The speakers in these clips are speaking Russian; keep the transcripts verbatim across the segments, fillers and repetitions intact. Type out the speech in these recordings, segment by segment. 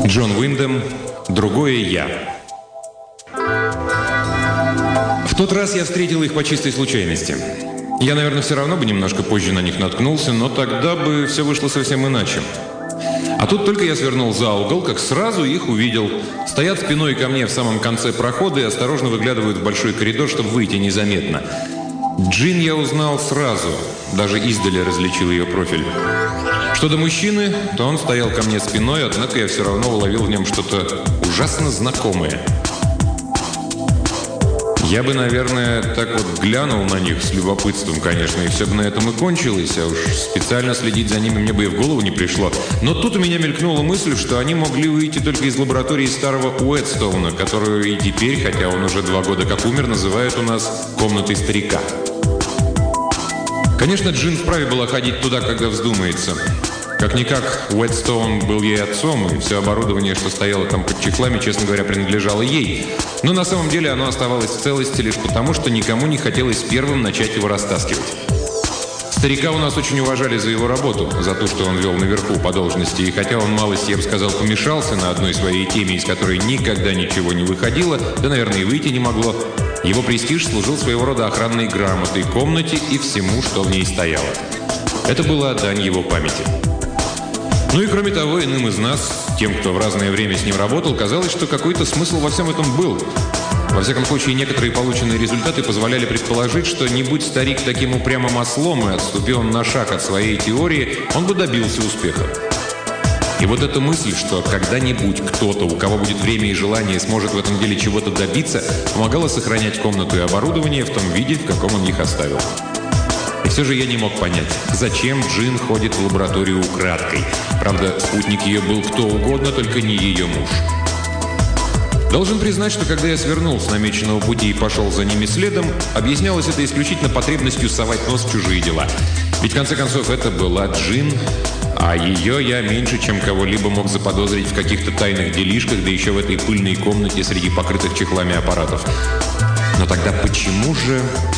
Джон Уиндэм. Другое я. В тот раз я встретил их по чистой случайности. Я, наверное, все равно бы немножко позже на них наткнулся, но тогда бы все вышло совсем иначе. А тут только я свернул за угол, как сразу их увидел. Стоят спиной ко мне в самом конце прохода и осторожно выглядывают в большой коридор, чтобы выйти незаметно. Джин я узнал сразу, даже издали различил ее профиль. Что до мужчины, то он стоял ко мне спиной, однако я все равно уловил в нем что-то ужасно знакомое. Я бы, наверное, так вот глянул на них с любопытством, конечно, и все бы на этом и кончилось, а уж специально следить за ними мне бы и в голову не пришло. Но тут у меня мелькнула мысль, что они могли выйти только из лаборатории старого Уэдстоуна, которую и теперь, хотя он уже два года как умер, называют у нас «комнатой старика». Конечно, Джин вправе была ходить туда, когда вздумается. Как-никак, Уэдстоун был ей отцом, и все оборудование, что стояло там под чехлами, честно говоря, принадлежало ей. Но на самом деле оно оставалось в целости лишь потому, что никому не хотелось первым начать его растаскивать. Старика у нас очень уважали за его работу, за то, что он вел наверху по должности, и хотя он малость, я бы сказал, помешался на одной своей теме, из которой никогда ничего не выходило, да, наверное, и выйти не могло, его престиж служил своего рода охранной грамотой комнате и всему, что в ней стояло. Это была дань его памяти. Ну и кроме того, иным из нас, тем, кто в разное время с ним работал, казалось, что какой-то смысл во всем этом был. Во всяком случае, некоторые полученные результаты позволяли предположить, что не будь старик таким упрямым ослом и отступил он на шаг от своей теории, он бы добился успеха. И вот эта мысль, что когда-нибудь кто-то, у кого будет время и желание, сможет в этом деле чего-то добиться, помогала сохранять комнату и оборудование в том виде, в каком он их оставил. И все же я не мог понять, зачем Джин ходит в лабораторию украдкой. Правда, спутник ее был кто угодно, только не ее муж. Должен признать, что когда я свернул с намеченного пути и пошел за ними следом, объяснялось это исключительно потребностью совать нос в чужие дела. Ведь, в конце концов, это была Джин, а ее я меньше, чем кого-либо мог заподозрить в каких-то тайных делишках, да еще в этой пыльной комнате среди покрытых чехлами аппаратов. Но тогда почему же...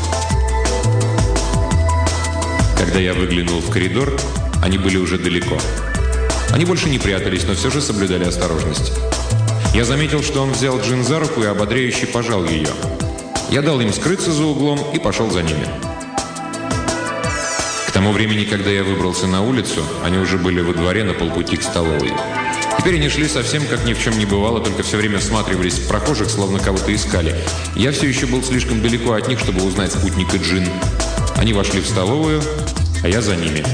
Когда я выглянул в коридор, они были уже далеко. Они больше не прятались, но все же соблюдали осторожность. Я заметил, что он взял Джин за руку и ободряюще пожал ее. Я дал им скрыться за углом и пошел за ними. К тому времени, когда я выбрался на улицу, они уже были во дворе на полпути к столовой. Теперь они шли совсем как ни в чем не бывало, только все время всматривались в прохожих, словно кого-то искали. Я все еще был слишком далеко от них, чтобы узнать спутника Джин. Они вошли в столовую, а я за ними.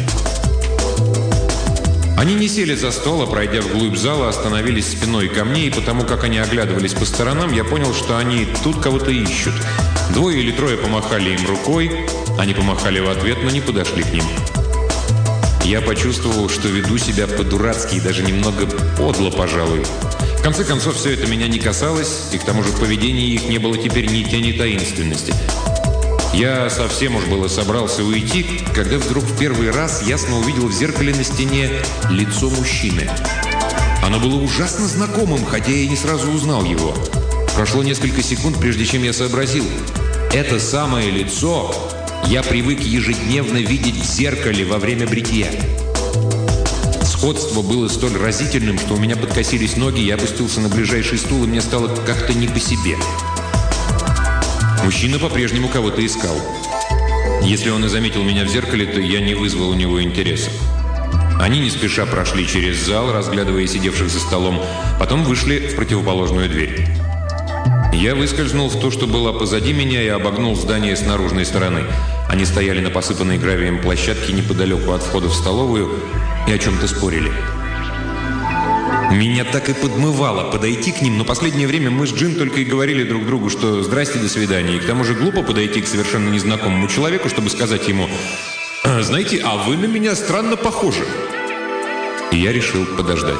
Они не сели за стол, а, пройдя вглубь зала, остановились спиной ко мне, и потому как они оглядывались по сторонам, я понял, что они тут кого-то ищут. Двое или трое помахали им рукой, они помахали в ответ, но не подошли к ним. Я почувствовал, что веду себя по-дурацки и даже немного подло, пожалуй. В конце концов, все это меня не касалось, и к тому же в поведении их не было теперь ни тени таинственности. Я совсем уж было собрался уйти, когда вдруг в первый раз ясно увидел в зеркале на стене лицо мужчины. Оно было ужасно знакомым, хотя я и не сразу узнал его. Прошло несколько секунд, прежде чем я сообразил. Это самое лицо я привык ежедневно видеть в зеркале во время бритья. Сходство было столь разительным, что у меня подкосились ноги, я опустился на ближайший стул, и мне стало как-то не по себе. Мужчина по-прежнему кого-то искал. Если он и заметил меня в зеркале, то я не вызвал у него интереса. Они не спеша прошли через зал, разглядывая сидевших за столом, потом вышли в противоположную дверь. Я выскользнул в то, что было позади меня, и обогнул здание с наружной стороны. Они стояли на посыпанной гравием площадке неподалеку от входа в столовую и о чем-то спорили. Меня так и подмывало подойти к ним, но последнее время мы с Джин только и говорили друг другу, что «здрасте, до свидания». И к тому же глупо подойти к совершенно незнакомому человеку, чтобы сказать ему «Знаете, а вы на меня странно похожи». И я решил подождать.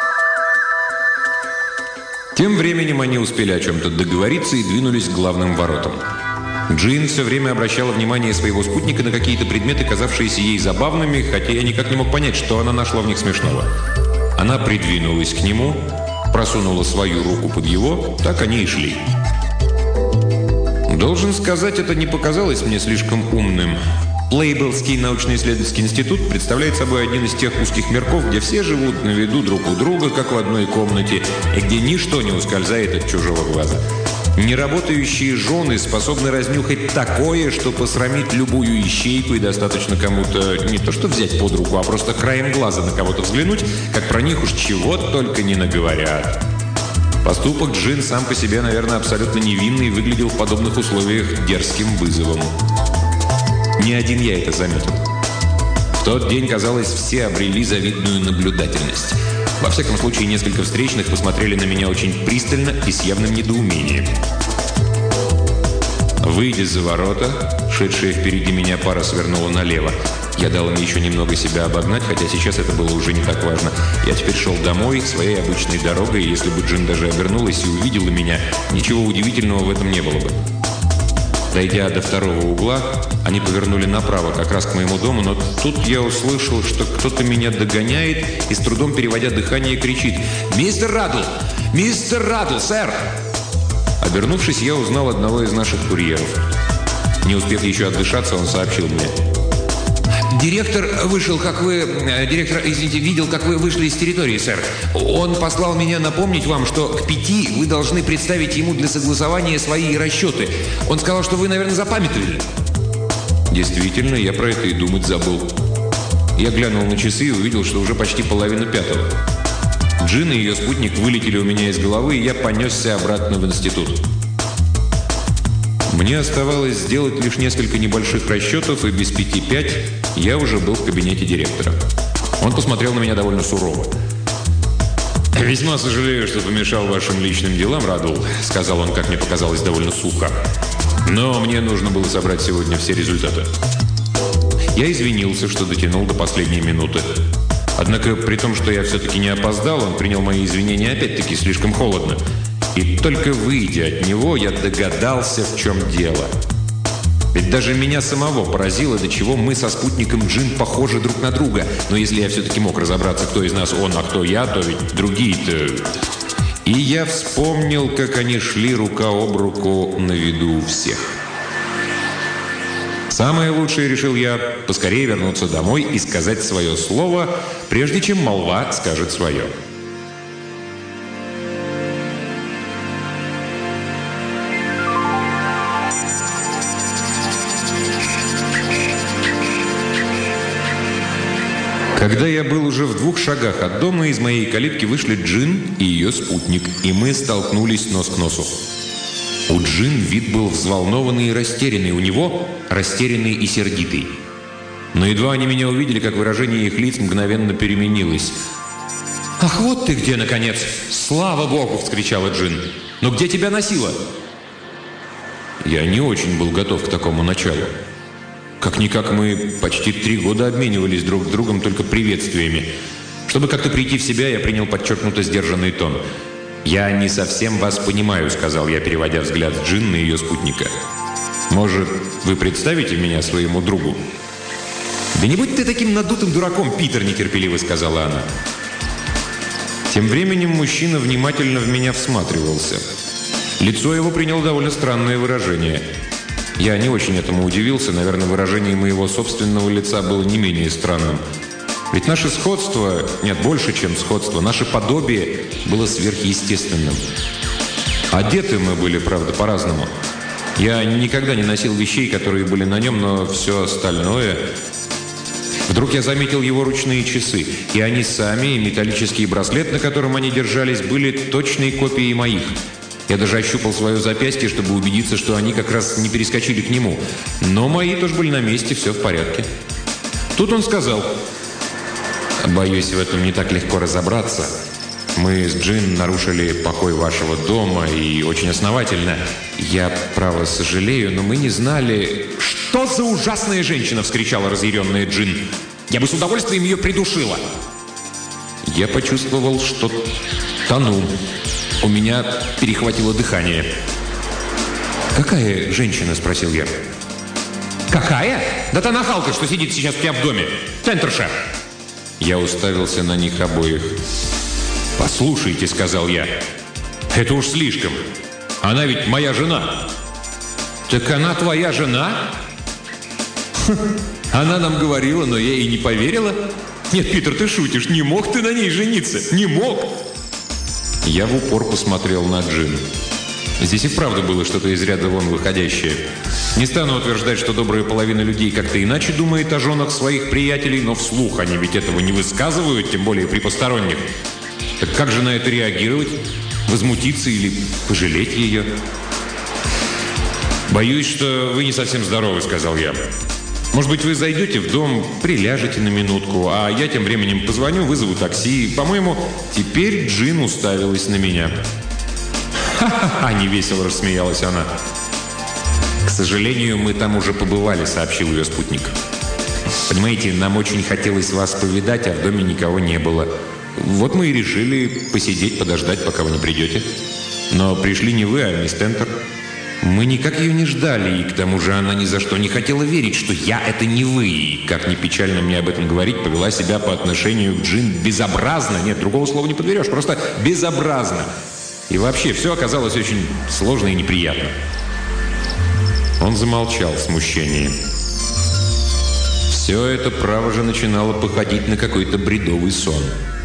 Тем временем они успели о чем-то договориться и двинулись к главным воротам. Джин все время обращала внимание своего спутника на какие-то предметы, казавшиеся ей забавными, хотя я никак не мог понять, что она нашла в них смешного. Она придвинулась к нему, просунула свою руку под его, так они и шли. Должен сказать, это не показалось мне слишком умным. Плейбеллский научно-исследовательский институт представляет собой один из тех узких мирков, где все живут на виду друг у друга, как в одной комнате, и где ничто не ускользает от чужого глаза. Неработающие жены способны разнюхать такое, что посрамит любую ищейку, и достаточно кому-то не то что взять под руку, а просто краем глаза на кого-то взглянуть, как про них уж чего только не наговорят. Поступок Джин сам по себе, наверное, абсолютно невинный и выглядел в подобных условиях дерзким вызовом. Не один я это заметил. В тот день, казалось, все обрели завидную наблюдательность. Во всяком случае, несколько встречных посмотрели на меня очень пристально и с явным недоумением. Выйдя за ворота, шедшая впереди меня пара свернула налево. Я дал им еще немного себя обогнать, хотя сейчас это было уже не так важно. Я теперь шел домой своей обычной дорогой, и если бы Джин даже обернулась и увидела меня, ничего удивительного в этом не было бы. Дойдя до второго угла, они повернули направо, как раз к моему дому, но тут я услышал, что кто-то меня догоняет и, с трудом переводя дыхание, кричит: «Мистер Радл! Мистер Радл, сэр!» Обернувшись, я узнал одного из наших курьеров. Не успев еще отдышаться, он сообщил мне: «Директор вышел, как вы... Директор, извините, видел, как вы вышли из территории, сэр. Он послал меня напомнить вам, что к пяти вы должны представить ему для согласования свои расчеты. Он сказал, что вы, наверное, запамятовали». Действительно, я про это и думать забыл. Я глянул на часы и увидел, что уже почти половина пятого. Джин и ее спутник вылетели у меня из головы, и я понесся обратно в институт. Мне оставалось сделать лишь несколько небольших расчетов, и без пяти пять я уже был в кабинете директора. Он посмотрел на меня довольно сурово. «Весьма сожалею, что помешал вашим личным делам, Радл», — сказал он, как мне показалось, довольно сухо. «Но мне нужно было собрать сегодня все результаты». Я извинился, что дотянул до последней минуты. Однако, при том, что я все-таки не опоздал, он принял мои извинения опять-таки слишком холодно. И только выйдя от него, я догадался, в чем дело. Ведь даже меня самого поразило, до чего мы со спутником Джин похожи друг на друга. Но если я все-таки мог разобраться, кто из нас он, а кто я, то ведь другие-то... И я вспомнил, как они шли рука об руку на виду у всех. Самое лучшее, решил я, поскорее вернуться домой и сказать свое слово, прежде чем молва скажет свое. Когда я был уже в двух шагах от дома, из моей калитки вышли Джин и ее спутник, и мы столкнулись нос к носу. У Джин вид был взволнованный и растерянный, у него растерянный и сердитый. Но едва они меня увидели, как выражение их лиц мгновенно переменилось. «Ах, вот ты где, наконец! Слава Богу!» – вскричала Джин. «Но где тебя носило?» Я не очень был готов к такому началу. Как-никак мы почти три года обменивались друг с другом только приветствиями. Чтобы как-то прийти в себя, я принял подчеркнуто сдержанный тон. «Я не совсем вас понимаю», — сказал я, переводя взгляд Джин на ее спутника. «Может, вы представите меня своему другу?» «Да не будь ты таким надутым дураком, Питер», — нетерпеливо сказала она. Тем временем мужчина внимательно в меня всматривался. Лицо его приняло довольно странное выражение. Я не очень этому удивился, наверное, выражение моего собственного лица было не менее странным. Ведь наше сходство, нет, больше, чем сходство, наше подобие было сверхъестественным. Одеты мы были, правда, по-разному. Я никогда не носил вещей, которые были на нем, но все остальное... Вдруг я заметил его ручные часы, и они сами, и металлический браслет, на котором они держались, были точной копией моих. Я даже ощупал свое запястье, чтобы убедиться, что они как раз не перескочили к нему. Но мои тоже были на месте, все в порядке. Тут он сказал: «Боюсь, в этом не так легко разобраться. Мы с Джин нарушили покой вашего дома, и очень основательно. Я, право, сожалею, но мы не знали...» «Что за ужасная женщина!» — вскричала разъяренная Джин. «Я бы с удовольствием ее придушила!» Я почувствовал, что тону. У меня перехватило дыхание. «Какая женщина?» — спросил я. «Какая? Да та нахалка, что сидит сейчас у тебя в доме. Центрша!» Я уставился на них обоих. «Послушайте», — сказал я, — «это уж слишком. Она ведь моя жена». «Так она твоя жена?» Она нам говорила, но я ей не поверила. Нет, Питер, ты шутишь. Не мог ты на ней жениться? Не мог. Я в упор посмотрел на Джин. Здесь и вправду было что-то из ряда вон выходящее. Не стану утверждать, что добрая половина людей как-то иначе думает о женах своих приятелей, но вслух они ведь этого не высказывают, тем более при посторонних. Так как же на это реагировать? Возмутиться или пожалеть ее? «Боюсь, что вы не совсем здоровы», — сказал я. «Может быть, вы зайдете в дом, приляжете на минутку, а я тем временем позвоню, вызову такси. По-моему, теперь Джин уставилась на меня». «Ха-ха-ха!» — невесело рассмеялась она. «К сожалению, мы там уже побывали», — сообщил ее спутник. «Понимаете, нам очень хотелось вас повидать, а в доме никого не было. Вот мы и решили посидеть, подождать, пока вы не придете. Но пришли не вы, а мисс Тентер. Мы никак ее не ждали, и к тому же она ни за что не хотела верить, что я — это не вы. И, как ни печально мне об этом говорить, повела себя по отношению к Джин безобразно. Нет, другого слова не подберешь, просто безобразно. И вообще, все оказалось очень сложно и неприятно». Он замолчал в смущении. Все это, право же, начинало походить на какой-то бредовый сон.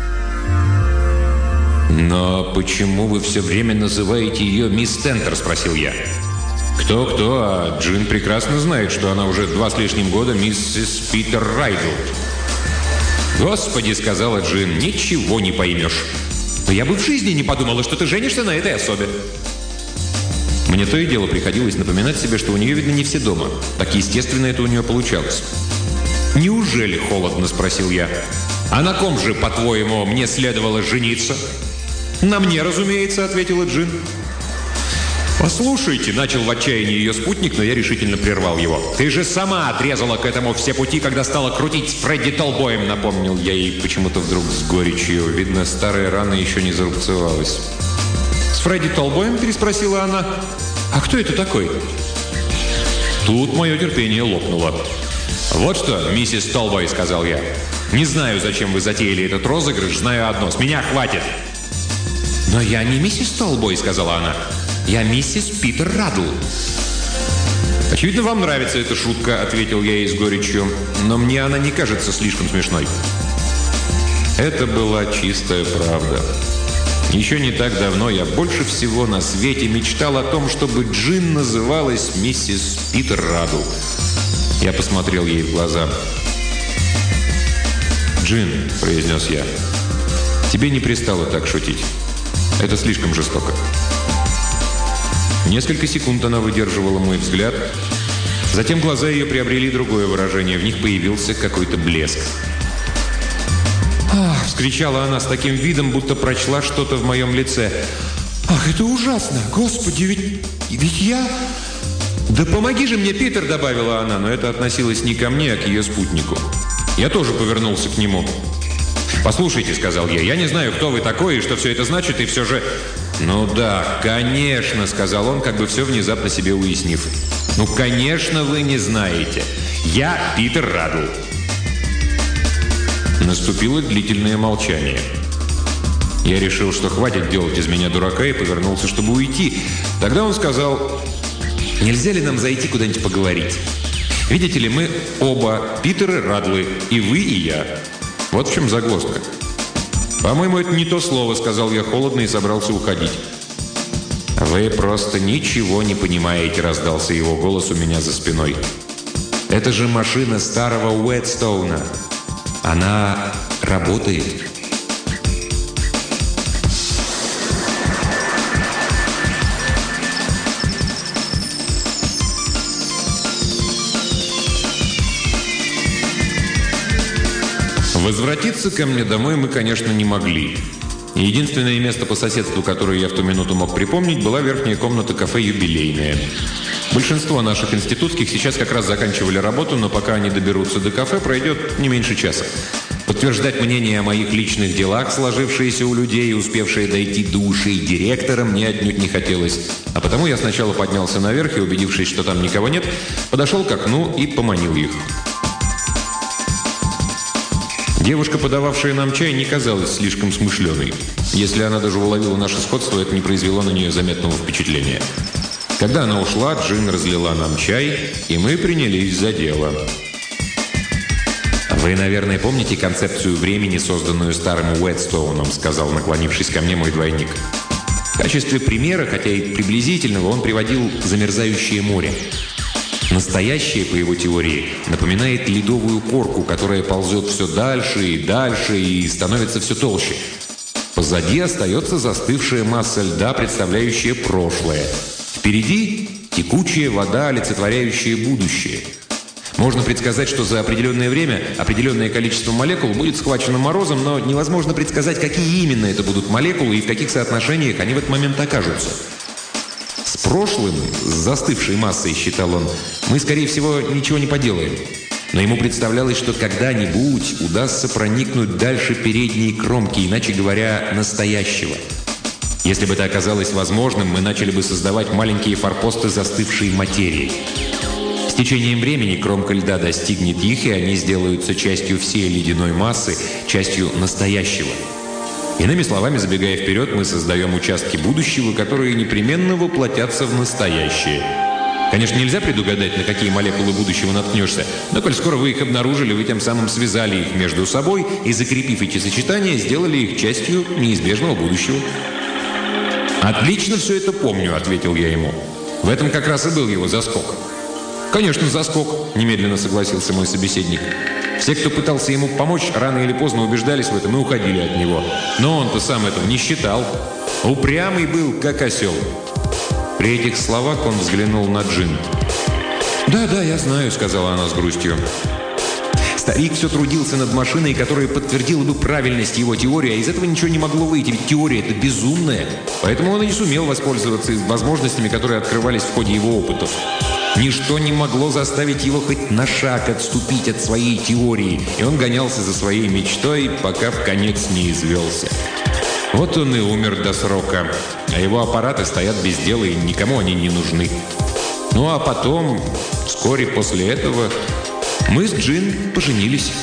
«Но почему вы все время называете ее мисс Тентер?» – спросил я. «Кто-кто, а Джин прекрасно знает, что она уже два с лишним года миссис Питер Райдл». «Господи!» – сказала Джин, – «ничего не поймешь. Но я бы в жизни не подумала, что ты женишься на этой особе». Мне то и дело приходилось напоминать себе, что у нее, видно, не все дома. Так естественно это у нее получалось. «Неужели холодно?» – спросил я. «А на ком же, по-твоему, мне следовало жениться?» «На мне, разумеется», — ответила Джин. «Послушайте», — начал в отчаянии ее спутник, но я решительно прервал его. «Ты же сама отрезала к этому все пути, когда стала крутить с Фредди Толбоем», — напомнил я ей почему-то вдруг с горечью. Видно, старая рана еще не зарубцевалась. «С Фредди Толбоем?» — переспросила она. «А кто это такой?» Тут мое терпение лопнуло. «Вот что, миссис Толбой», — сказал я. «Не знаю, зачем вы затеяли этот розыгрыш, знаю одно — с меня хватит». «Но я не миссис Толбой», — сказала она. «Я миссис Питер Радл». «Очевидно, вам нравится эта шутка», — ответил я ей с горечью. «Но мне она не кажется слишком смешной». Это была чистая правда. Еще не так давно я больше всего на свете мечтал о том, чтобы Джин называлась миссис Питер Радл. Я посмотрел ей в глаза. «Джин», — произнес я, — «тебе не пристало так шутить. Это слишком жестоко». Несколько секунд она выдерживала мой взгляд. Затем глаза ее приобрели другое выражение. В них появился какой-то блеск. «Ах!» — вскричала она с таким видом, будто прочла что-то в моем лице. «Ах, это ужасно! Господи, ведь, ведь я...» «Да помоги же мне, Питер!» — добавила она, но это относилось не ко мне, а к ее спутнику. Я тоже повернулся к нему. «Послушайте», — сказал я, — «я не знаю, кто вы такой и что все это значит, и все же...» «Ну да, конечно», — сказал он, как бы все внезапно себе уяснив. «Ну, конечно, вы не знаете. Я Питер Радл». Наступило длительное молчание. Я решил, что хватит делать из меня дурака, и повернулся, чтобы уйти. Тогда он сказал: «Нельзя ли нам зайти куда-нибудь поговорить? Видите ли, мы оба Питеры Радлы, и вы, и я. Вот в чем загвоздка». «По-моему, это не то слово», — сказал я холодно и собрался уходить. «Вы просто ничего не понимаете», — раздался его голос у меня за спиной. «Это же машина старого Уэдстоуна. Она работает». Возвратиться ко мне домой мы, конечно, не могли. Единственное место по соседству, которое я в ту минуту мог припомнить, была верхняя комната кафе «Юбилейная». Большинство наших институтских сейчас как раз заканчивали работу, но пока они доберутся до кафе, пройдет не меньше часа. Подтверждать мнение о моих личных делах, сложившиеся у людей и успевшие дойти до ушей директора, мне отнюдь не хотелось. А потому я сначала поднялся наверх и, убедившись, что там никого нет, подошел к окну и поманил их. Девушка, подававшая нам чай, не казалась слишком смышленой. Если она даже уловила наше сходство, это не произвело на нее заметного впечатления. Когда она ушла, Джин разлила нам чай, и мы принялись за дело. «Вы, наверное, помните концепцию времени, созданную старым Уэдстоуном», сказал, наклонившись ко мне, мой двойник. В качестве примера, хотя и приблизительного, он приводил замерзающее море. Настоящее, по его теории, напоминает ледовую корку, которая ползет все дальше и дальше и становится все толще. Позади остается застывшая масса льда, представляющая прошлое. Впереди текучая вода, олицетворяющая будущее. Можно предсказать, что за определенное время определенное количество молекул будет схвачено морозом, но невозможно предсказать, какие именно это будут молекулы и в каких соотношениях они в этот момент окажутся. С прошлым, с застывшей массой, считал он, мы, скорее всего, ничего не поделаем. Но ему представлялось, что когда-нибудь удастся проникнуть дальше передней кромки, иначе говоря, настоящего. Если бы это оказалось возможным, мы начали бы создавать маленькие форпосты застывшей материи. С течением времени кромка льда достигнет их, и они сделаются частью всей ледяной массы, частью настоящего. Иными словами, забегая вперед, мы создаем участки будущего, которые непременно воплотятся в настоящее. Конечно, нельзя предугадать, на какие молекулы будущего наткнешься, но коль скоро вы их обнаружили, вы тем самым связали их между собой и, закрепив эти сочетания, сделали их частью неизбежного будущего. «Отлично все это помню», — ответил я ему. В этом как раз и был его заскок. «Конечно, заскок», — немедленно согласился мой собеседник. Все, кто пытался ему помочь, рано или поздно убеждались в этом и уходили от него. Но он-то сам этого не считал. Упрямый был, как осел. При этих словах он взглянул на Джин. «Да, да, я знаю», — сказала она с грустью. Старик все трудился над машиной, которая подтвердила бы правильность его теории, а из этого ничего не могло выйти, ведь теория — это безумная. Поэтому он и не сумел воспользоваться возможностями, которые открывались в ходе его опытов. Ничто не могло заставить его хоть на шаг отступить от своей теории, и он гонялся за своей мечтой, пока в конец не извелся. Вот он и умер до срока, а его аппараты стоят без дела, и никому они не нужны. Ну а потом, вскоре после этого, мы с Джин поженились.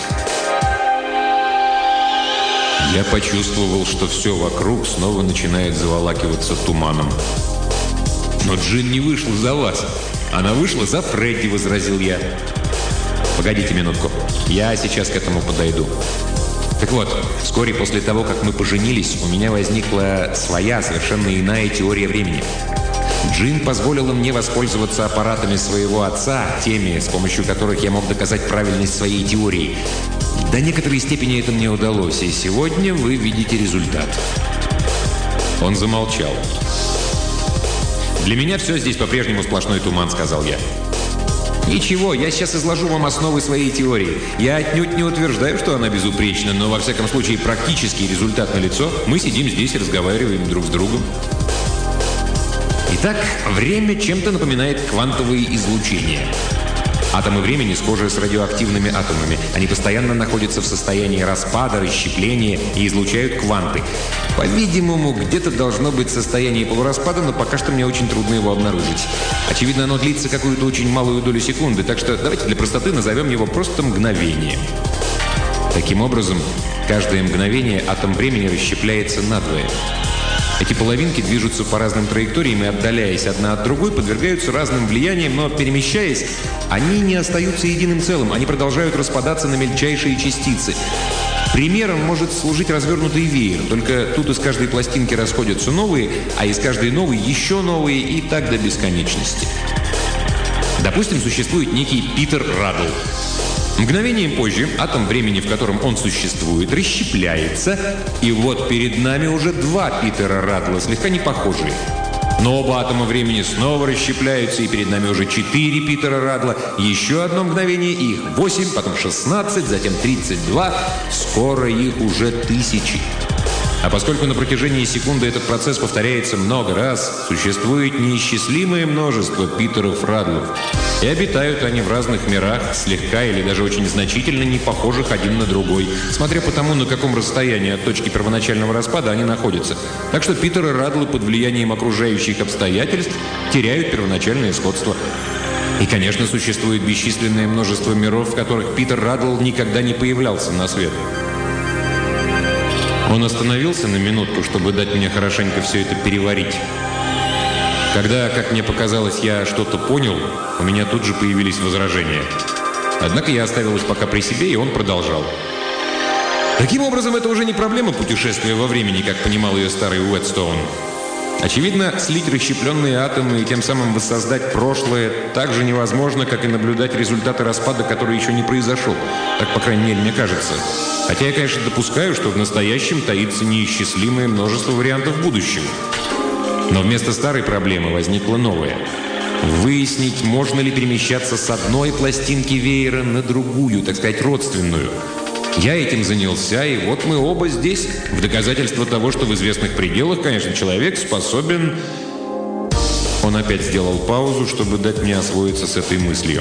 Я почувствовал, что все вокруг снова начинает заволакиваться туманом. «Но Джин не вышла за вас. Она вышла за Фредди», — возразил я. «Погодите минутку. Я сейчас к этому подойду». Так вот, вскоре после того, как мы поженились, у меня возникла своя, совершенно иная теория времени. Джин позволила мне воспользоваться аппаратами своего отца, теми, с помощью которых я мог доказать правильность своей теории. До некоторой степени это мне удалось, и сегодня вы видите результат. Он замолчал. «Для меня все здесь по-прежнему сплошной туман», — сказал я. «Ничего, я сейчас изложу вам основы своей теории. Я отнюдь не утверждаю, что она безупречна, но, во всяком случае, практический результат налицо. Мы сидим здесь и разговариваем друг с другом». Итак, время чем-то напоминает квантовые излучения. Атомы времени схожи с радиоактивными атомами. Они постоянно находятся в состоянии распада, расщепления и излучают кванты. По-видимому, где-то должно быть состояние полураспада, но пока что мне очень трудно его обнаружить. Очевидно, оно длится какую-то очень малую долю секунды, так что давайте для простоты назовем его просто мгновение. Таким образом, каждое мгновение атом времени расщепляется надвое. Эти половинки движутся по разным траекториям и, отдаляясь одна от другой, подвергаются разным влияниям, но, перемещаясь, они не остаются единым целым, они продолжают распадаться на мельчайшие частицы. Примером может служить развернутый веер, только тут из каждой пластинки расходятся новые, а из каждой новой еще новые, и так до бесконечности. Допустим, существует некий Питер Радл. Мгновением позже атом времени, в котором он существует, расщепляется, и вот перед нами уже два Питера Радла, слегка не похожие. Но оба атома времени снова расщепляются, и перед нами уже четыре Питера Радла. Еще одно мгновение, и их восемь, потом шестнадцать, затем тридцать два. Скоро их уже тысячи. А поскольку на протяжении секунды этот процесс повторяется много раз, существует неисчислимое множество Питеров Радлов. И обитают они в разных мирах, слегка или даже очень значительно не похожих один на другой, смотря по тому, на каком расстоянии от точки первоначального распада они находятся. Так что Питеры Радлы под влиянием окружающих обстоятельств теряют первоначальное сходство. И, конечно, существует бесчисленное множество миров, в которых Питер Радл никогда не появлялся на свет. Он остановился на минутку, чтобы дать мне хорошенько все это переварить. Когда, как мне показалось, я что-то понял, у меня тут же появились возражения. Однако я оставил их пока при себе, и он продолжал. Таким образом, это уже не проблема путешествия во времени, как понимал ее старый Уэдстоун. Очевидно, слить расщепленные атомы и тем самым воссоздать прошлое так же невозможно, как и наблюдать результаты распада, который еще не произошел. Так, по крайней мере, мне кажется. Хотя я, конечно, допускаю, что в настоящем таится неисчислимое множество вариантов будущего. Но вместо старой проблемы возникла новая. Выяснить, можно ли перемещаться с одной пластинки веера на другую, так сказать, родственную. Я этим занялся, и вот мы оба здесь, в доказательство того, что в известных пределах, конечно, человек способен... Он опять сделал паузу, чтобы дать мне освоиться с этой мыслью.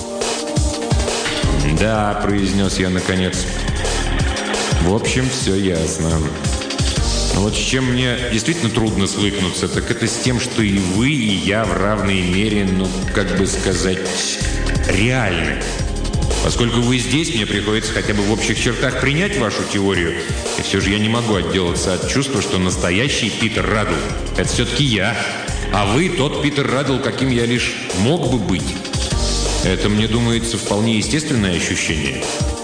«Да», — произнес я наконец. «В общем, все ясно. Но вот с чем мне действительно трудно свыкнуться, так это с тем, что и вы, и я в равной мере, ну, как бы сказать, реальны. Поскольку вы здесь, мне приходится хотя бы в общих чертах принять вашу теорию. И все же я не могу отделаться от чувства, что настоящий Питер Радл – это все-таки я. А вы тот Питер Радл, каким я лишь мог бы быть. Это, мне думается, вполне естественное ощущение».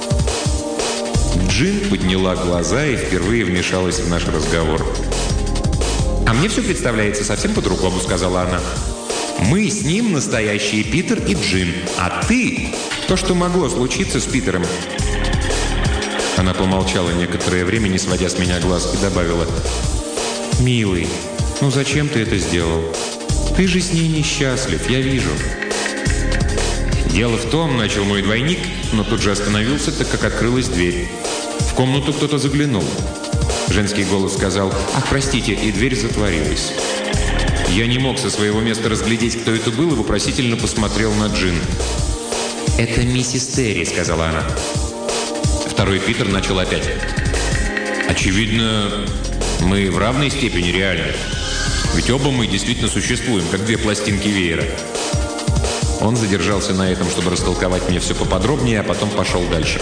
Джин подняла глаза и впервые вмешалась в наш разговор. «А мне все представляется совсем по-другому», — сказала она. «Мы с ним настоящие Питер и Джин, а ты — то, что могло случиться с Питером». Она помолчала некоторое время, не сводя с меня глаз, и добавила: «Милый, ну зачем ты это сделал? Ты же с ней несчастлив, я вижу». «Дело в том», — начал мой двойник, но тут же остановился, так как открылась дверь. В комнату кто-то заглянул. Женский голос сказал: «Ах, простите», и дверь затворилась. Я не мог со своего места разглядеть, кто это был, и вопросительно посмотрел на Джин. «Это миссис Терри», — сказала она. Второй Питер начал опять. «Очевидно, мы в равной степени реальны. Ведь оба мы действительно существуем, как две пластинки веера». Он задержался на этом, чтобы растолковать мне все поподробнее, а потом пошел дальше.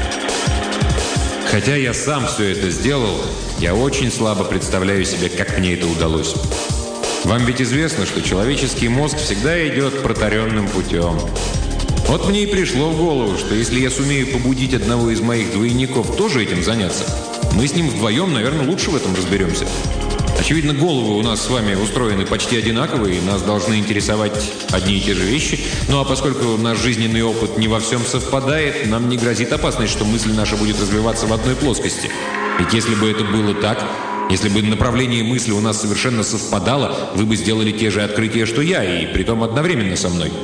«Хотя я сам все это сделал, я очень слабо представляю себе, как мне это удалось. Вам ведь известно, что человеческий мозг всегда идет протаренным путем. Вот мне и пришло в голову, что если я сумею побудить одного из моих двойников тоже этим заняться, мы с ним вдвоем, наверное, лучше в этом разберемся. Очевидно, головы у нас с вами устроены почти одинаковые, и нас должны интересовать одни и те же вещи. Ну а поскольку наш жизненный опыт не во всем совпадает, нам не грозит опасность, что мысль наша будет развиваться в одной плоскости. Ведь если бы это было так, если бы направление мысли у нас совершенно совпадало, вы бы сделали те же открытия, что я, и притом одновременно со мной».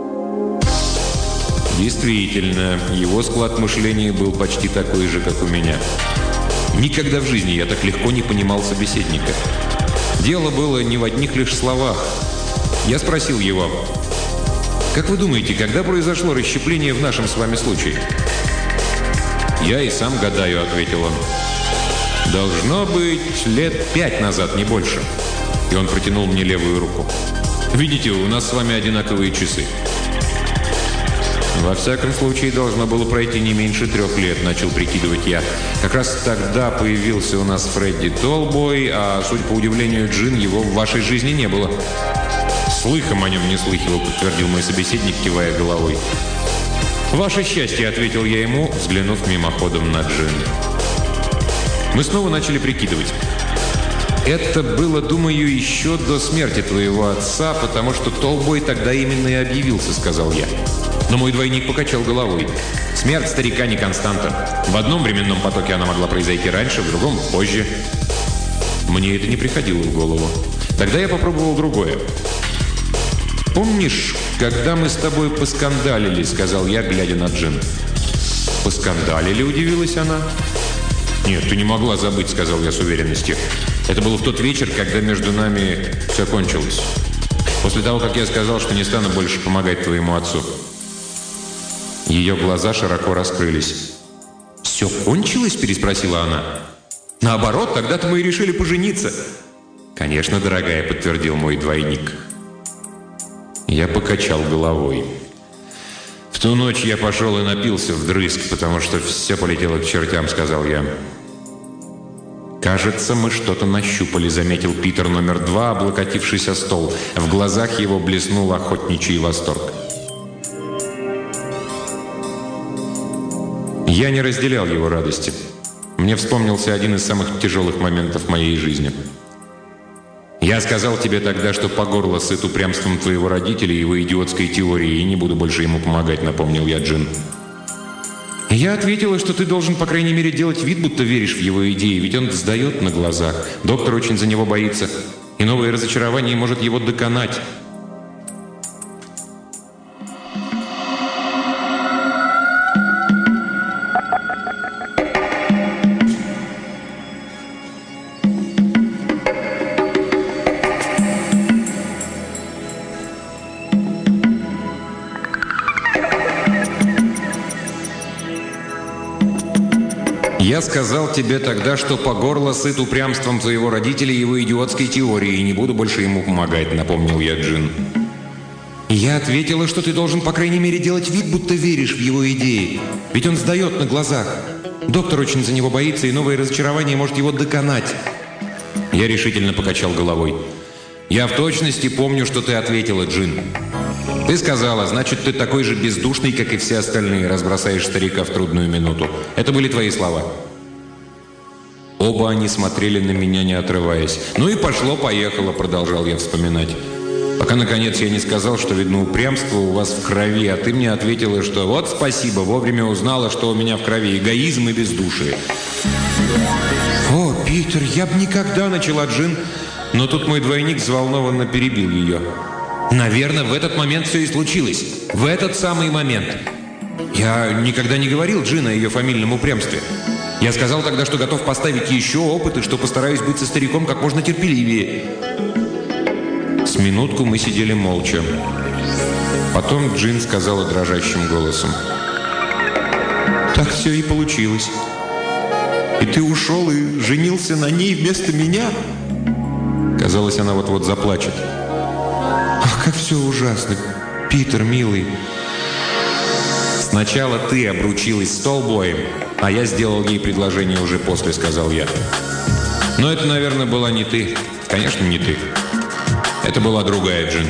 Действительно, его склад мышления был почти такой же, как у меня. Никогда в жизни я так легко не понимал собеседника. Дело было не в одних лишь словах. Я спросил его: «Как вы думаете, когда произошло расщепление в нашем с вами случае?» «Я и сам гадаю», — ответил он. «Должно быть лет пять назад, не больше». И он протянул мне левую руку. «Видите, у нас с вами одинаковые часы». «Во всяком случае, должно было пройти не меньше трех лет», — начал прикидывать я. «Как раз тогда появился у нас Фредди Толбой, а, судя по удивлению Джин, его в вашей жизни не было». «Слыхом о нем не слыхивал», — подтвердил мой собеседник, кивая головой. «Ваше счастье», — ответил я ему, взглянув мимоходом на Джин. Мы снова начали прикидывать. «Это было, думаю, еще до смерти твоего отца, потому что Толбой тогда именно и объявился», — сказал я. Но мой двойник покачал головой. «Смерть старика не константа. В одном временном потоке она могла произойти раньше, в другом — позже». Мне это не приходило в голову. Тогда я попробовал другое. «Помнишь, когда мы с тобой поскандалили?» — сказал я, глядя на Джин. «Поскандалили?» — удивилась она. «Нет, ты не могла забыть», — сказал я с уверенностью. «Это было в тот вечер, когда между нами все кончилось. После того, как я сказал, что не стану больше помогать твоему отцу». Ее глаза широко раскрылись. «Все кончилось?» – переспросила она. «Наоборот, тогда-то мы и решили пожениться». «Конечно, дорогая», – подтвердил мой двойник. Я покачал головой. «В ту ночь я пошел и напился вдрызг, потому что все полетело к чертям», – сказал я. «Кажется, мы что-то нащупали», – заметил Питер номер два, облокотившись о стол. В глазах его блеснул охотничий восторг. Я не разделял его радости. Мне вспомнился один из самых тяжелых моментов моей жизни. «Я сказал тебе тогда, что по горло сыт упрямством твоего родителя и его идиотской теории, и не буду больше ему помогать», — напомнил я Джин. «Я ответила, что ты должен, по крайней мере, делать вид, будто веришь в его идеи, ведь он сдает на глазах. Доктор очень за него боится, и новое разочарование может его доконать». «Я сказал тебе тогда, что по горло сыт упрямством твоего родителя и его идиотской теории, и не буду больше ему помогать», — напомнил я Джин. «Я ответила, что ты должен, по крайней мере, делать вид, будто веришь в его идеи. Ведь он сдает на глазах. Доктор очень за него боится, и новое разочарование может его доконать». Я решительно покачал головой. «Я в точности помню, что ты ответила, Джин. Ты сказала, значит, ты такой же бездушный, как и все остальные, раз бросаешь старика в трудную минуту. Это были твои слова». Оба они смотрели на меня, не отрываясь. «Ну и пошло-поехало», — продолжал я вспоминать. «Пока, наконец, я не сказал, что, видно, упрямство у вас в крови, а ты мне ответила, что вот спасибо, вовремя узнала, что у меня в крови эгоизм и бездушие». «О, Питер, я бы никогда», — начала Джин, но тут мой двойник взволнованно перебил ее. «Наверное, в этот момент все и случилось. В этот самый момент. Я никогда не говорил Джин о ее фамильном упрямстве. Я сказал тогда, что готов поставить еще опыт и что постараюсь быть со стариком как можно терпеливее». С минутку мы сидели молча. Потом Джин сказала дрожащим голосом: «Так все и получилось. И ты ушел и женился на ней вместо меня?» Казалось, она вот-вот заплачет. «Ах, как все ужасно, Питер, милый!» «Сначала ты обручилась с Толбоем, а я сделал ей предложение уже после», — сказал я. «Но это, наверное, была не ты. Конечно, не ты. Это была другая Джин».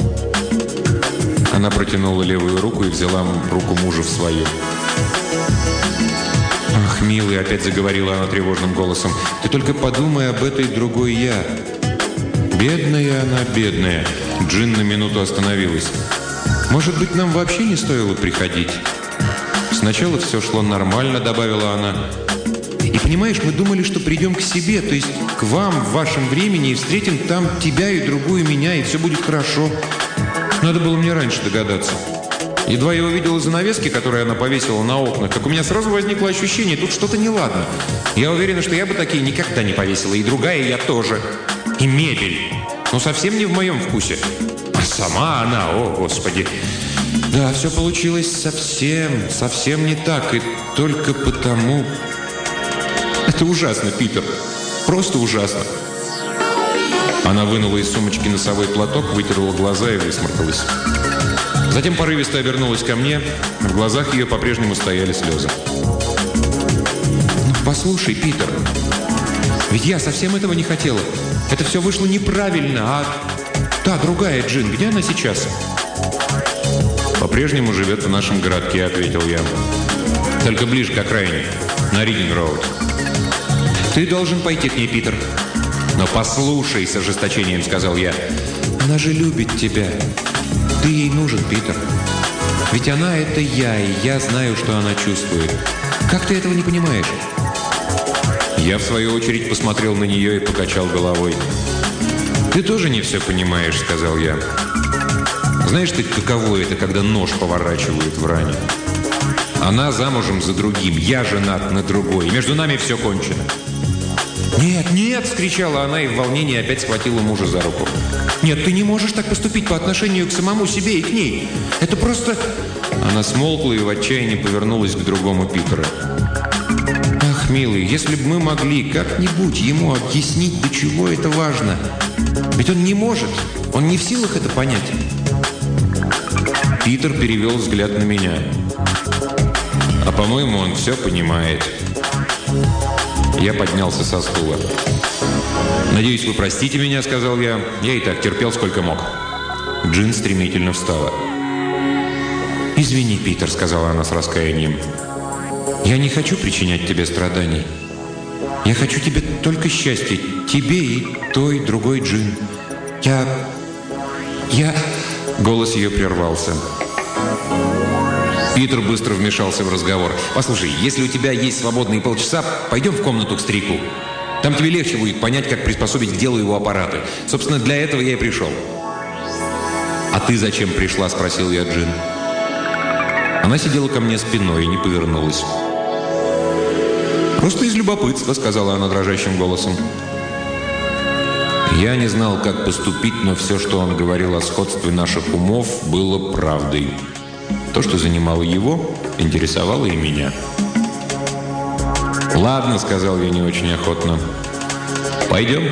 Она протянула левую руку и взяла руку мужа в свою. «Ах, милый!» — опять заговорила она тревожным голосом. «Ты только подумай об этой другой я. Бедная она, бедная». Джин на минуту остановилась. «Может быть, нам вообще не стоило приходить? Сначала все шло нормально», — добавила она. «И понимаешь, мы думали, что придем к себе, то есть к вам в вашем времени, и встретим там тебя и другую меня, и все будет хорошо. Надо было мне раньше догадаться. Едва я увидела занавески, которые она повесила на окнах, как у меня сразу возникло ощущение, тут что-то неладно. Я уверена, что я бы такие никогда не повесила, и другая я тоже. И мебель. Но совсем не в моем вкусе. А сама она, о, Господи. Да, все получилось совсем, совсем не так. И только потому... Это ужасно, Питер. Просто ужасно». Она вынула из сумочки носовой платок, вытерла глаза и высморкалась. Затем порывисто обернулась ко мне. В глазах ее по-прежнему стояли слезы. «Ну, послушай, Питер, ведь я совсем этого не хотела. Это все вышло неправильно, а та другая Джин, где она сейчас?» «По-прежнему живет в нашем городке», — ответил я. «Только ближе к окраине, на Ридинг-роуд». «Ты должен пойти к ней, Питер». «Но послушай», — с ожесточением сказал я. «Она же любит тебя. Ты ей нужен, Питер. Ведь она — это я, и я знаю, что она чувствует. Как ты этого не понимаешь?» Я, в свою очередь, посмотрел на нее и покачал головой. «Ты тоже не все понимаешь», — сказал я. «Знаешь ты, каково это, когда нож поворачивают в ране? Она замужем за другим, я женат на другой, и между нами все кончено». «Нет, нет!» — вскричала она и в волнении опять схватила мужа за руку. «Нет, ты не можешь так поступить по отношению к самому себе и к ней. Это просто...» Она смолкла и в отчаянии повернулась к другому Питеру. «Ах, милый, если бы мы могли как-нибудь ему объяснить, до чего это важно. Ведь он не может, он не в силах это понять». Питер перевел взгляд на меня. «А по-моему, он все понимает». Я поднялся со стула. «Надеюсь, вы простите меня», — сказал я. «Я и так терпел, сколько мог». Джин стремительно встала. «Извини, Питер», — сказала она с раскаянием. «Я не хочу причинять тебе страданий. Я хочу тебе только счастья. Тебе и той, другой Джин. Я... я...» Голос ее прервался. Питер быстро вмешался в разговор. «Послушай, если у тебя есть свободные полчаса, пойдем в комнату к старику. Там тебе легче будет понять, как приспособить к делу его аппараты. Собственно, для этого я и пришел». «А ты зачем пришла?» – спросил я Джин. Она сидела ко мне спиной и не повернулась. «Просто из любопытства», – сказала она дрожащим голосом. Я не знал, как поступить, но все, что он говорил о сходстве наших умов, было правдой. То, что занимало его, интересовало и меня. «Ладно», – сказал я не очень охотно. «Пойдем?»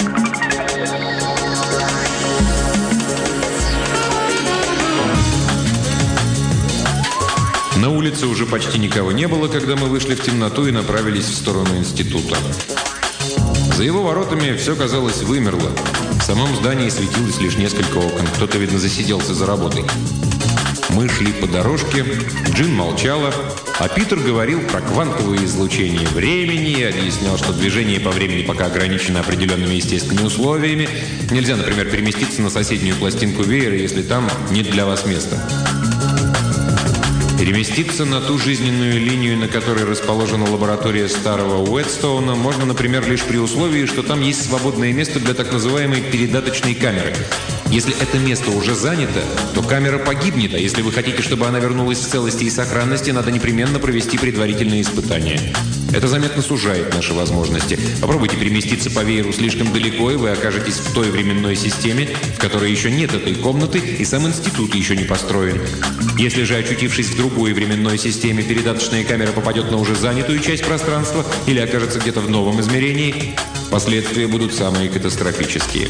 На улице уже почти никого не было, когда мы вышли в темноту и направились в сторону института. За его воротами все, казалось, вымерло. В самом здании светилось лишь несколько окон. Кто-то, видно, засиделся за работой. Мы шли по дорожке, Джин молчала, а Питер говорил про квантовое излучение времени и объяснял, что движение по времени пока ограничено определенными естественными условиями. Нельзя, например, переместиться на соседнюю пластинку веера, если там нет для вас места. Переместиться на ту жизненную линию, на которой расположена лаборатория старого Уэдстоуна, можно, например, лишь при условии, что там есть свободное место для так называемой передаточной камеры. Если это место уже занято, то камера погибнет, а если вы хотите, чтобы она вернулась в целости и сохранности, надо непременно провести предварительные испытания. Это заметно сужает наши возможности. Попробуйте переместиться по вееру слишком далеко, и вы окажетесь в той временной системе, в которой еще нет этой комнаты, и сам институт еще не построен. Если же, очутившись в другой временной системе, передаточная камера попадет на уже занятую часть пространства или окажется где-то в новом измерении, последствия будут самые катастрофические.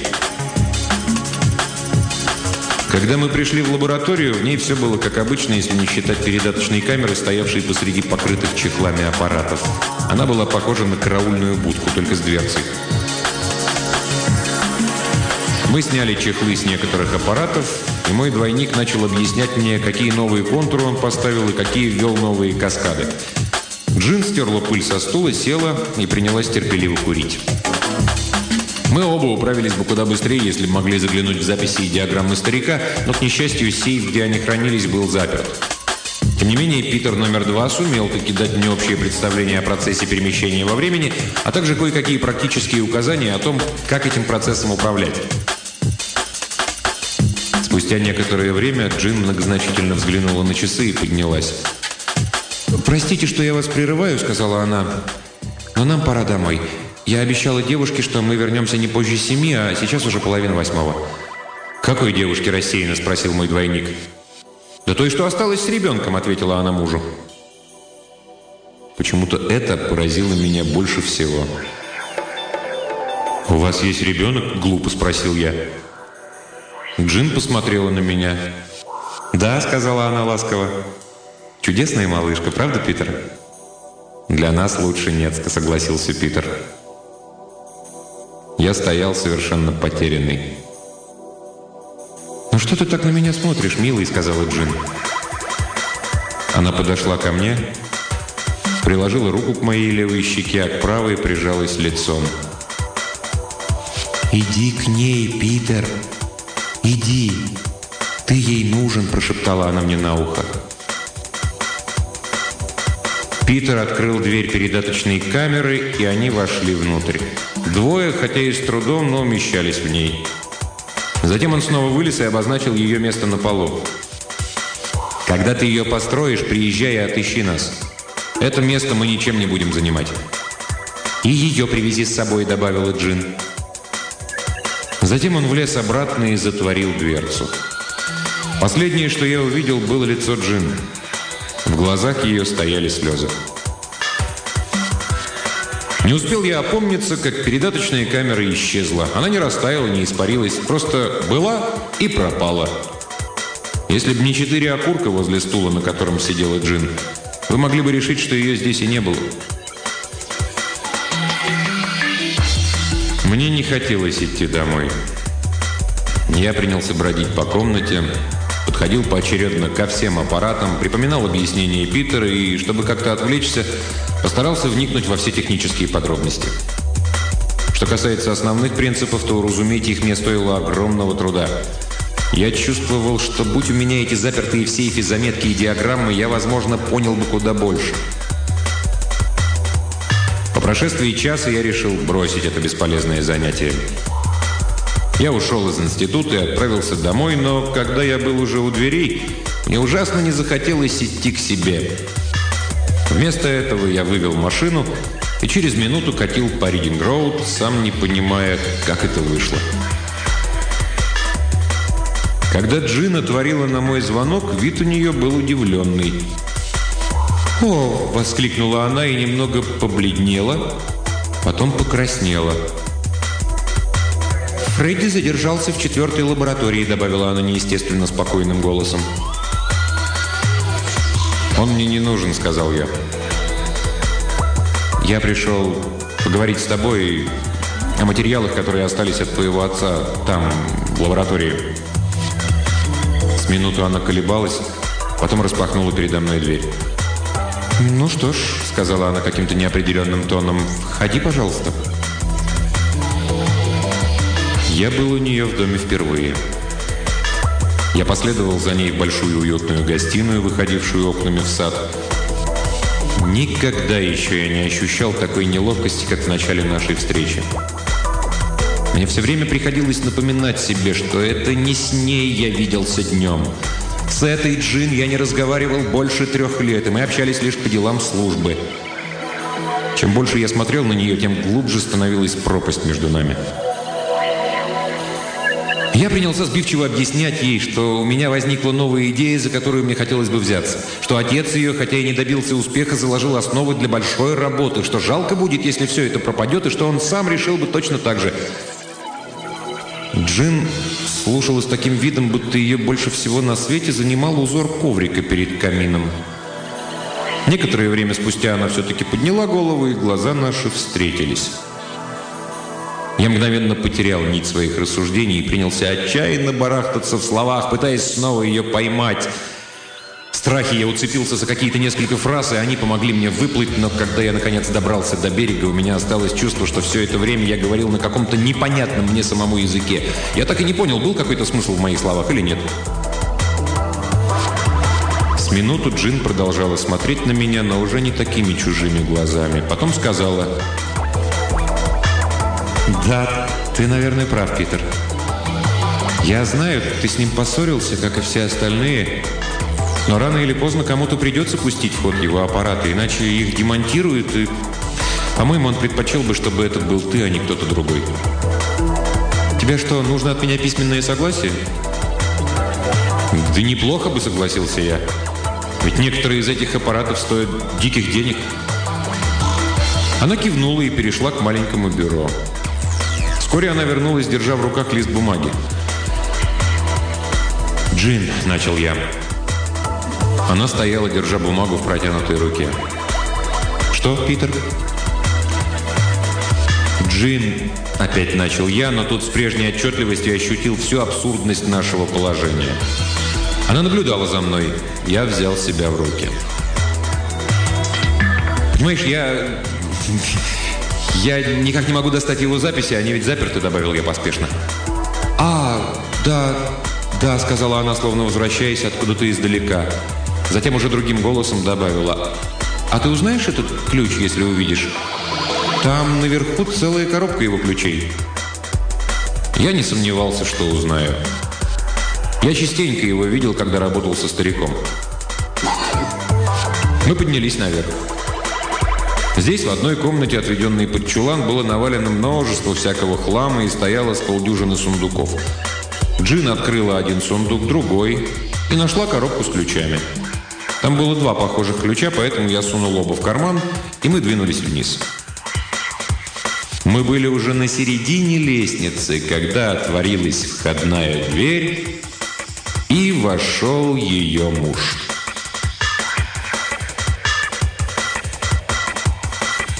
Когда мы пришли в лабораторию, в ней все было как обычно, если не считать передаточной камеры, стоявшей посреди покрытых чехлами аппаратов. Она была похожа на караульную будку, только с дверцей. Мы сняли чехлы с некоторых аппаратов, и мой двойник начал объяснять мне, какие новые контуры он поставил и какие ввел новые каскады. Джин стерла пыль со стула, села и принялась терпеливо курить. Мы оба управились бы куда быстрее, если бы могли заглянуть в записи и диаграммы старика, но, к несчастью, сейф, где они хранились, был заперт. Тем не менее, Питер номер два сумел таки дать мне общее представление о процессе перемещения во времени, а также кое-какие практические указания о том, как этим процессом управлять. Спустя некоторое время Джин многозначительно взглянула на часы и поднялась. «Простите, что я вас прерываю», — сказала она, — «но нам пора домой. Я обещала девушке, что мы вернемся не позже семи, а сейчас уже половина восьмого». «Какой девушке?» – рассеянно спросил мой двойник. «Да той, что осталась с ребенком», – ответила она мужу. Почему-то это поразило меня больше всего. «У вас есть ребенок?» – глупо спросил я. Джин посмотрела на меня. «Да», – сказала она ласково. «Чудесная малышка, правда, Питер?» «Для нас лучше нет», – согласился Питер. Я стоял совершенно потерянный. «Ну что ты так на меня смотришь, милый?» – сказала Джин. Она подошла ко мне, приложила руку к моей левой щеке, а к правой прижалась лицом. «Иди к ней, Питер! Иди! Ты ей нужен!» – прошептала она мне на ухо. Питер открыл дверь передаточной камеры, и они вошли внутрь. Двое, хотя и с трудом, но умещались в ней. Затем он снова вылез и обозначил ее место на полу. «Когда ты ее построишь, приезжай и отыщи нас. Это место мы ничем не будем занимать». «И ее привези с собой», — добавила Джин. Затем он влез обратно и затворил дверцу. Последнее, что я увидел, было лицо Джин. В глазах ее стояли слезы. Не успел я опомниться, как передаточная камера исчезла. Она не растаяла, не испарилась, просто была и пропала. Если бы не четыре окурка возле стула, на котором сидела Джин, вы могли бы решить, что ее здесь и не было. Мне не хотелось идти домой. Я принялся бродить по комнате, подходил поочередно ко всем аппаратам, припоминал объяснения Питера и, чтобы как-то отвлечься, постарался вникнуть во все технические подробности. Что касается основных принципов, то уразуметь их мне стоило огромного труда. Я чувствовал, что будь у меня эти запертые в сейфе заметки и диаграммы, я, возможно, понял бы куда больше. По прошествии часа я решил бросить это бесполезное занятие. Я ушел из института и отправился домой, но когда я был уже у дверей, мне ужасно не захотелось идти к себе. Вместо этого я вывел машину и через минуту катил по Ридинг-роуд, сам не понимая, как это вышло. Когда Джин отворила на мой звонок, вид у нее был удивленный. «О!» – воскликнула она и немного побледнела, потом покраснела. «Фредди задержался в четвертой лаборатории», – добавила она неестественно спокойным голосом. «Он мне не нужен», – сказал я. «Я пришел поговорить с тобой о материалах, которые остались от твоего отца там, в лаборатории». С минуту она колебалась, потом распахнула передо мной дверь. «Ну что ж», – сказала она каким-то неопределенным тоном, – «входи, пожалуйста». Я был у нее в доме впервые. Я последовал за ней в большую уютную гостиную, выходившую окнами в сад. Никогда еще я не ощущал такой неловкости, как в начале нашей встречи. Мне все время приходилось напоминать себе, что это не с ней я виделся днем. С этой Джин я не разговаривал больше трех лет, и мы общались лишь по делам службы. Чем больше я смотрел на нее, тем глубже становилась пропасть между нами. Я принялся сбивчиво объяснять ей, что у меня возникла новая идея, за которую мне хотелось бы взяться, что отец ее, хотя и не добился успеха, заложил основы для большой работы, что жалко будет, если все это пропадет, и что он сам решил бы точно так же. Джин слушала с таким видом, будто ее больше всего на свете занимал узор коврика перед камином. Некоторое время спустя она все-таки подняла голову, и глаза наши встретились. Я мгновенно потерял нить своих рассуждений и принялся отчаянно барахтаться в словах, пытаясь снова ее поймать. В страхе я уцепился за какие-то несколько фраз, и они помогли мне выплыть, но когда я наконец добрался до берега, у меня осталось чувство, что все это время я говорил на каком-то непонятном мне самому языке. Я так и не понял, был какой-то смысл в моих словах или нет. С минуту Джин продолжала смотреть на меня, но уже не такими чужими глазами. Потом сказала: «Да, ты, наверное, прав, Питер. Я знаю, ты с ним поссорился, как и все остальные, но рано или поздно кому-то придется пустить в ход его аппараты, иначе их демонтируют, и, по-моему, он предпочел бы, чтобы это был ты, а не кто-то другой. Тебе что, нужно от меня письменное согласие?» «Да неплохо бы», — согласился я. «Ведь некоторые из этих аппаратов стоят диких денег». Она кивнула и перешла к маленькому бюро. Вскоре она вернулась, держа в руках лист бумаги. «Джин», — начал я. Она стояла, держа бумагу в протянутой руке. «Что, Питер?» «Джин», — опять начал я, но тут с прежней отчетливостью ощутил всю абсурдность нашего положения. Она наблюдала за мной. Я взял себя в руки. «Понимаешь, я... я никак не могу достать его записи, они ведь заперты», — добавил я поспешно. «А, да, да», — сказала она, словно возвращаясь откуда-то издалека. Затем уже другим голосом добавила: «А ты узнаешь этот ключ, если увидишь? Там наверху целая коробка его ключей». Я не сомневался, что узнаю. Я частенько его видел, когда работал со стариком. Мы поднялись наверх. Здесь, в одной комнате, отведенной под чулан, было навалено множество всякого хлама и стояло с полдюжины сундуков. Джин открыла один сундук, другой, и нашла коробку с ключами. Там было два похожих ключа, поэтому я сунул оба в карман, и мы двинулись вниз. Мы были уже на середине лестницы, когда отворилась входная дверь, и вошел ее муж.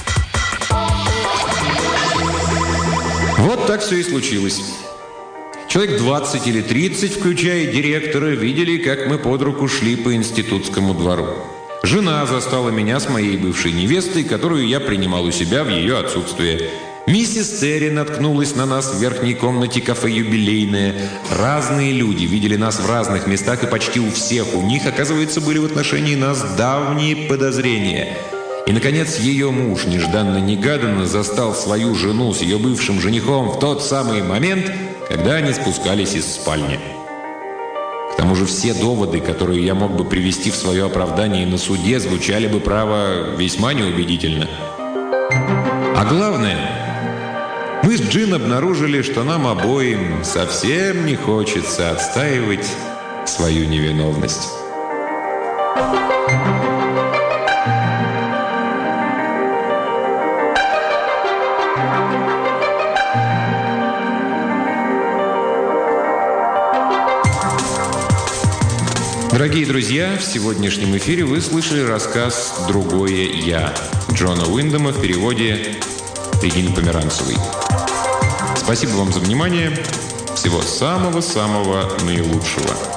Вот так все и случилось. Человек двадцать или тридцать, включая директора, видели, как мы под руку шли по институтскому двору. Жена застала меня с моей бывшей невестой, которую я принимал у себя в ее отсутствие. Миссис Терри наткнулась на нас в верхней комнате кафе «Юбилейное». Разные люди видели нас в разных местах, и почти у всех у них, оказывается, были в отношении нас давние подозрения. И, наконец, ее муж нежданно-негаданно застал свою жену с ее бывшим женихом в тот самый момент, когда они спускались из спальни. К тому же все доводы, которые я мог бы привести в свое оправдание на суде, звучали бы, право, весьма неубедительно. А главное, мы с Джин обнаружили, что нам обоим совсем не хочется отстаивать свою невиновность. Дорогие друзья, в сегодняшнем эфире вы слышали рассказ «Другое я» Джона Уиндома в переводе Регины Померанцевой. Спасибо вам за внимание. Всего самого-самого наилучшего.